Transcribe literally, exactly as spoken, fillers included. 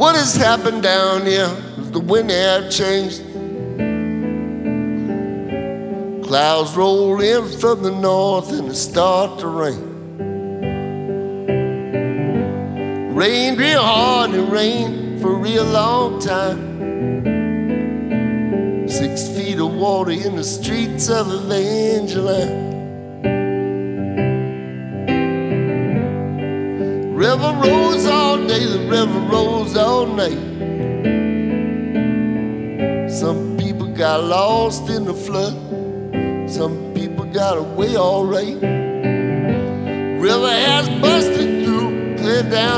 What has happened down here? The wind have changed. Clouds roll in from the north and it start to rain. Rained real hard and rained for a real long time. Six feet of water in the streets of Evangeline. River rolls all day, the river rolls all night. Some people got lost in the flood. Some people got away all right. River has busted through, clear down